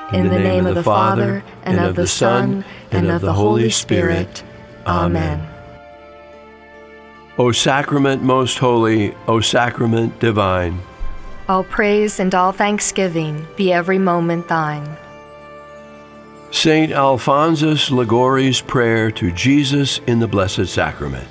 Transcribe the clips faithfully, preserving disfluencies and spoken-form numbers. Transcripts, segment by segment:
In the name of the Father, and of the Son, and of the Holy Spirit. Amen. O sacrament most holy, O sacrament divine, All praise and all thanksgiving be every moment thine. Saint Alphonsus Liguori's prayer to Jesus in the Blessed Sacrament.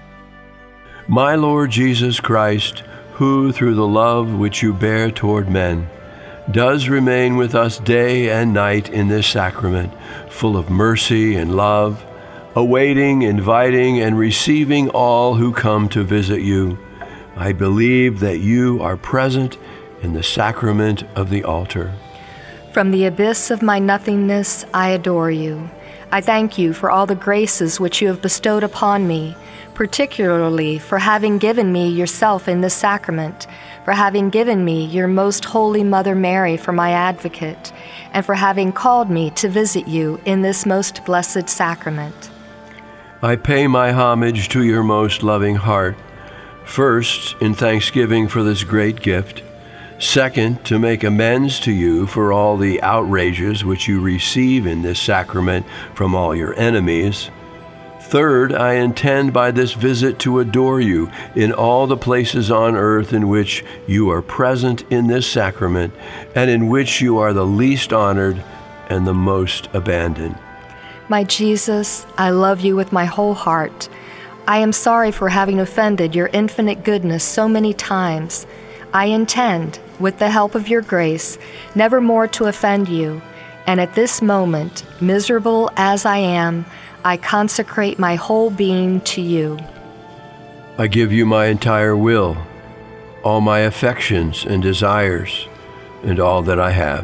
My Lord Jesus Christ, who through the love which you bear toward men, does remain with us day and night in this sacrament, full of mercy and love, awaiting, inviting, and receiving all who come to visit you, I believe that you are present in the sacrament of the altar. From the abyss of my nothingness, I adore you. I thank you for all the graces which you have bestowed upon me, particularly for having given me yourself in this sacrament, for having given me your most holy Mother Mary for my advocate, and for having called me to visit you in this most blessed sacrament. I pay my homage to your most loving heart, first in thanksgiving for this great gift, second to make amends to you for all the outrages which you receive in this sacrament from all your enemies, third, I intend by this visit to adore you in all the places on earth in which you are present in this sacrament, and in which you are the least honored and the most abandoned. My Jesus, I love you with my whole heart. I am sorry for having offended your infinite goodness so many times. I intend, with the help of your grace, never more to offend you, and at this moment, miserable as I am, I consecrate my whole being to you. I give you my entire will, all my affections and desires, and all that I have.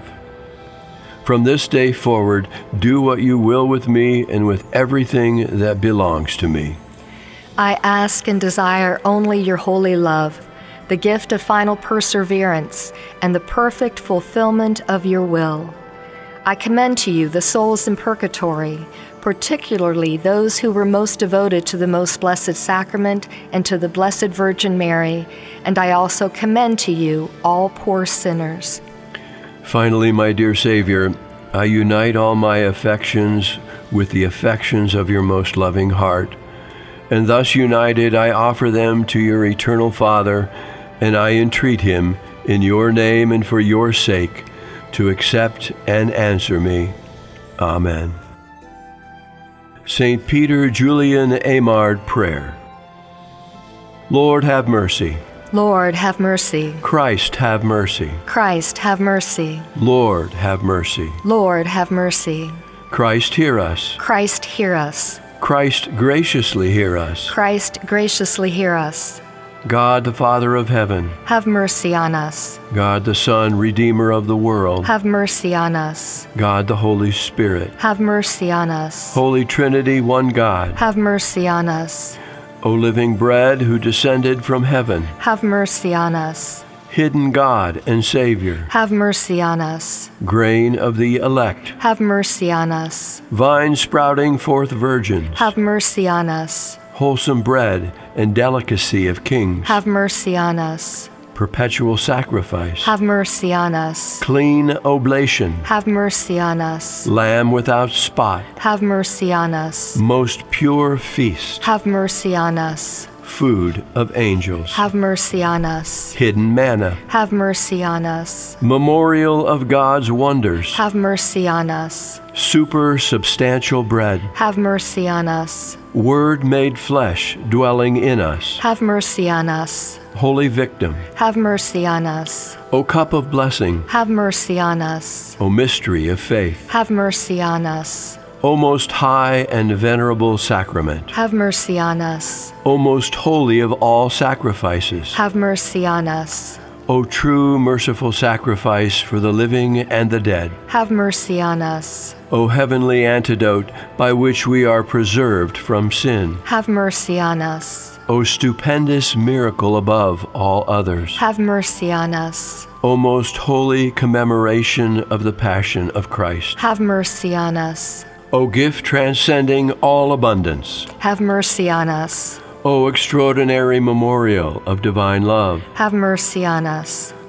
From this day forward, do what you will with me and with everything that belongs to me. I ask and desire only your holy love, the gift of final perseverance, and the perfect fulfillment of your will. I commend to you the souls in purgatory, particularly those who were most devoted to the most blessed sacrament and to the Blessed Virgin Mary, and I also commend to you all poor sinners. Finally, my dear Savior, I unite all my affections with the affections of your most loving heart, and thus united I offer them to your eternal Father, and I entreat him, in your name and for your sake, to accept and answer me. Amen. Saint Peter Julian Eymard Prayer. Lord, have mercy. Lord, have mercy. Christ, have mercy. Christ, have mercy. Lord, have mercy. Lord, have mercy. Christ, hear us. Christ, hear us. Christ, graciously hear us. Christ, graciously hear us. God, the Father of heaven, have mercy on us. God, the Son, Redeemer of the world, have mercy on us. God, the Holy Spirit, have mercy on us. Holy Trinity, one God, have mercy on us. O living bread who descended from heaven, have mercy on us. Hidden God and Savior, have mercy on us. Grain of the elect, have mercy on us. Vine sprouting forth virgins, have mercy on us. Wholesome bread and delicacy of kings, have mercy on us. Perpetual sacrifice, have mercy on us. Clean oblation, have mercy on us. Lamb without spot, have mercy on us. Most pure feast, have mercy on us. Food of angels, have mercy on us. Hidden manna, have mercy on us. Memorial of God's wonders, have mercy on us. Super substantial bread, have mercy on us. Word made flesh, dwelling in us, have mercy on us. Holy victim, have mercy on us. O cup of blessing, have mercy on us. O mystery of faith, have mercy on us. O most high and venerable sacrament, have mercy on us. O most holy of all sacrifices, have mercy on us. O true merciful sacrifice for the living and the dead, have mercy on us. O heavenly antidote by which we are preserved from sin, have mercy on us. O stupendous miracle above all others, have mercy on us. O most holy commemoration of the Passion of Christ, have mercy on us. O gift transcending all abundance, have mercy on us. O extraordinary memorial of divine love, have mercy on us.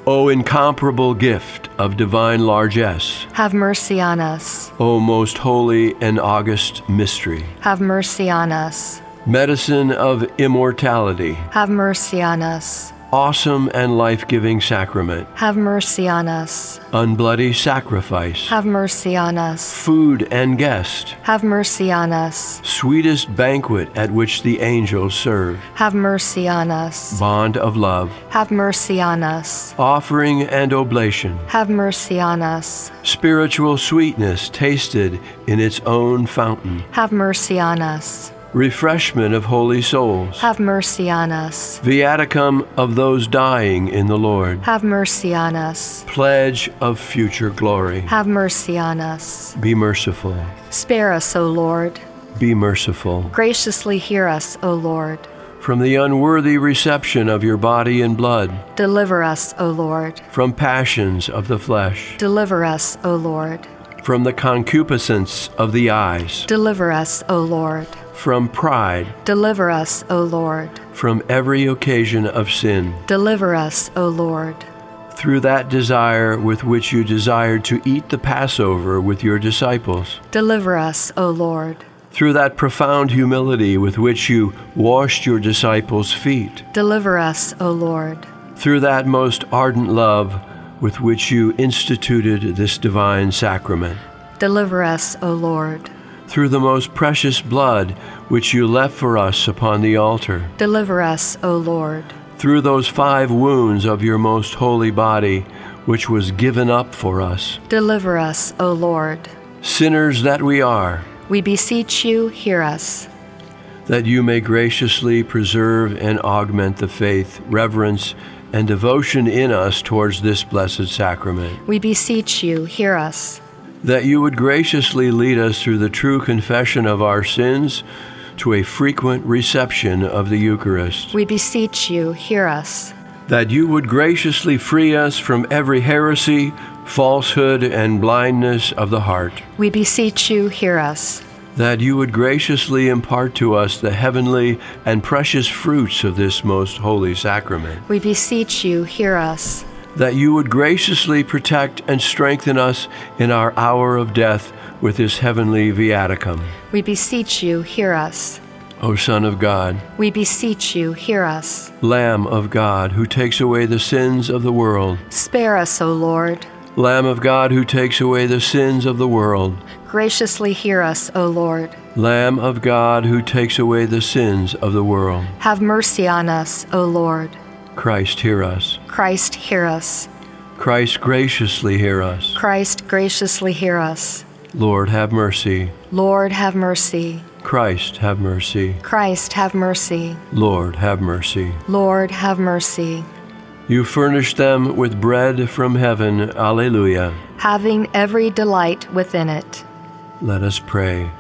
O incomparable gift of divine largesse, have mercy on us. O most holy and august mystery, Have mercy on us. medicine of immortality, Have mercy on us. awesome and life-giving sacrament, Have mercy on us. unbloody sacrifice, Have mercy on us. food and guest, Have mercy on us. sweetest banquet at which the angels serve, Have mercy on us. bond of love, Have mercy on us. offering and oblation, Have mercy on us. spiritual sweetness tasted in its own fountain, Have mercy on us. refreshment of holy souls, Have mercy on us. viaticum of those dying in the Lord, Have mercy on us. pledge of future glory. Have mercy on us. Be merciful, Spare us, O Lord. be merciful. Graciously hear us, O Lord. From the unworthy reception of your body and blood, Deliver us, O Lord. from passions of the flesh, Deliver us, O Lord. from the concupiscence of the eyes, Deliver us, O Lord. from pride, Deliver us, O Lord. from every occasion of sin, Deliver us, O Lord. through that desire with which you desired to eat the Passover with your disciples, Deliver us, O Lord. through that profound humility with which you washed your disciples' feet, Deliver us, O Lord. through that most ardent love with which you instituted this divine sacrament, Deliver us, O Lord. through the most precious blood which you left for us upon the altar, Deliver us, O Lord. through those five wounds of your most holy body which was given up for us. Deliver us, O Lord. Sinners that we are, We beseech you, hear us. that you may graciously preserve and augment the faith, reverence, and devotion in us towards this blessed sacrament. We beseech you, hear us. That you would graciously lead us through the true confession of our sins to a frequent reception of the Eucharist. We beseech you, hear us. That you would graciously free us from every heresy, falsehood, and blindness of the heart. We beseech you, hear us. That you would graciously impart to us the heavenly and precious fruits of this most holy sacrament. We beseech you, hear us. That you would graciously protect and strengthen us in our hour of death with this heavenly viaticum. We beseech you, hear us. O Son of God, We beseech you, hear us. Lamb of God, who takes away the sins of the world, Spare us, O Lord. Lamb of God, who takes away the sins of the world, Graciously hear us, O Lord. Lamb of God, who takes away the sins of the world, Have mercy on us, O Lord. Christ, hear us. Christ, hear us. Christ, graciously hear us. Christ, graciously hear us. Lord, have mercy. Lord, have mercy. Christ, have mercy. Christ, have mercy. Lord, have mercy. Lord, have mercy. You furnish them with bread from heaven. Alleluia. Having every delight within it. Let us pray.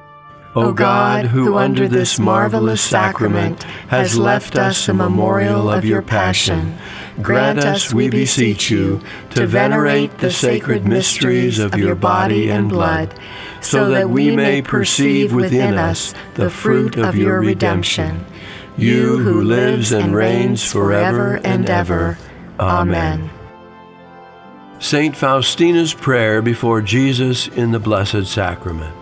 O God, who under this marvelous sacrament has left us a memorial of your passion, grant us, we beseech you, to venerate the sacred mysteries of your body and blood, so that we may perceive within us the fruit of your redemption. You who lives and reigns forever and ever. Amen. Saint Faustina's prayer before Jesus in the Blessed Sacrament.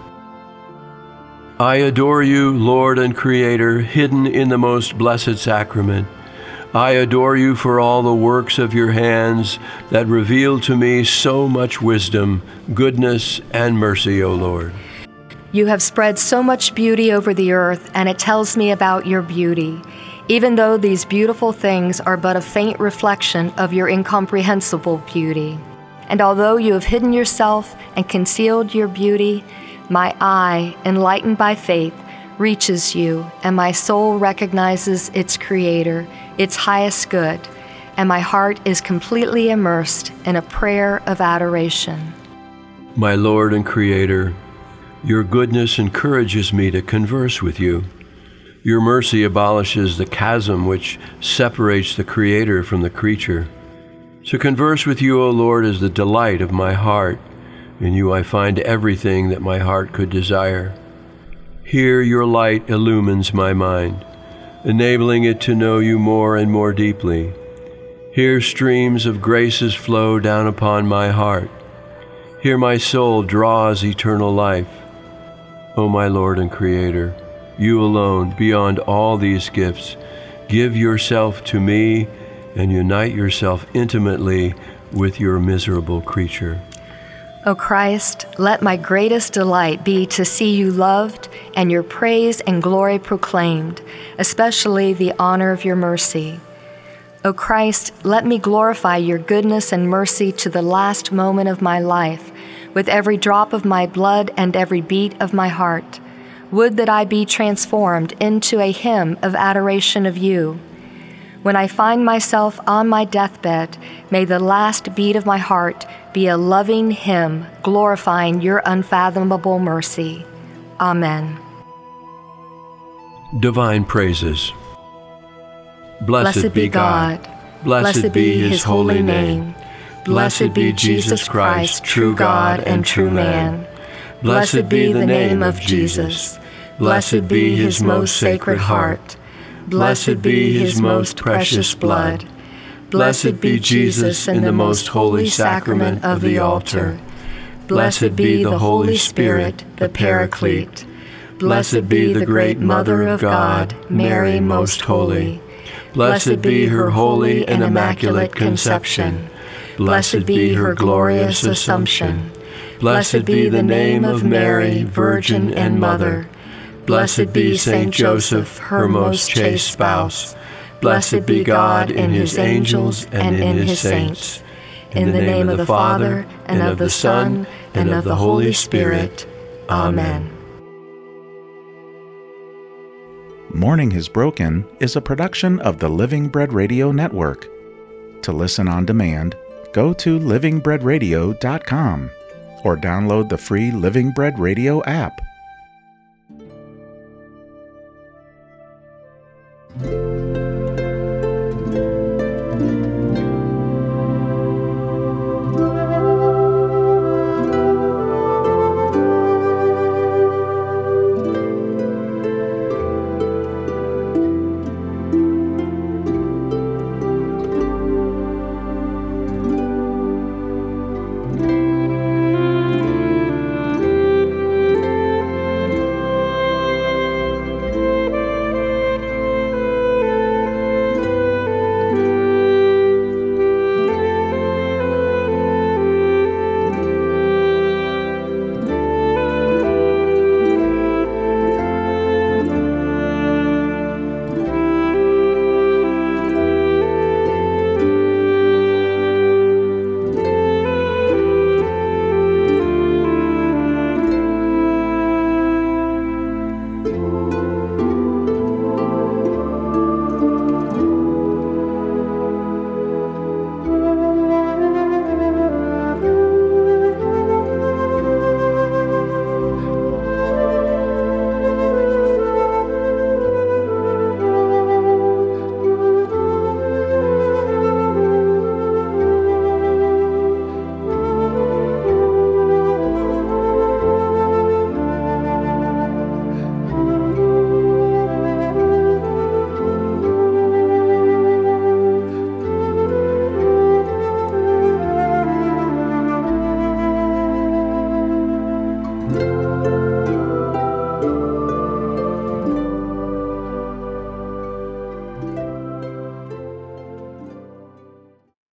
I adore you, Lord and Creator, hidden in the most blessed sacrament. I adore you for all the works of your hands that reveal to me so much wisdom, goodness, and mercy, O Lord. You have spread so much beauty over the earth, and it tells me about your beauty. Even though these beautiful things are but a faint reflection of your incomprehensible beauty. And although you have hidden yourself and concealed your beauty, my eye, enlightened by faith, reaches you, and my soul recognizes its Creator, its highest good, and my heart is completely immersed in a prayer of adoration. My Lord and Creator, your goodness encourages me to converse with you. Your mercy abolishes the chasm which separates the Creator from the creature. To converse with you, O Lord, is the delight of my heart. In you I find everything that my heart could desire. Here your light illumines my mind, enabling it to know you more and more deeply. Here streams of graces flow down upon my heart. Here my soul draws eternal life. O my Lord and Creator, you alone, beyond all these gifts, give yourself to me and unite yourself intimately with your miserable creature. O Christ, let my greatest delight be to see you loved and your praise and glory proclaimed, especially the honor of your mercy. O Christ, let me glorify your goodness and mercy to the last moment of my life, with every drop of my blood and every beat of my heart. Would that I be transformed into a hymn of adoration of you. When I find myself on my deathbed, may the last beat of my heart be a loving hymn glorifying your unfathomable mercy. Amen. Divine Praises. Blessed, Blessed be God. Blessed be his holy name. Blessed be Jesus Christ, true God and true man. Blessed be the name of Jesus. Blessed be his most sacred heart. Blessed be his most precious blood. Blessed be Jesus in the most holy sacrament of the altar. Blessed be the Holy Spirit, the Paraclete. Blessed be the great Mother of God, Mary most holy. Blessed be her holy and immaculate conception. Blessed be her glorious assumption. Blessed be the name of Mary, Virgin and Mother. Blessed be Saint Joseph, her most chaste spouse. Blessed be God in his angels and in his saints. In the name of the Father, and of the Son, and of the Holy Spirit. Amen. Morning Has Broken is a production of the Living Bread Radio Network. To listen on demand, go to living bread radio dot com or download the free Living Bread Radio app.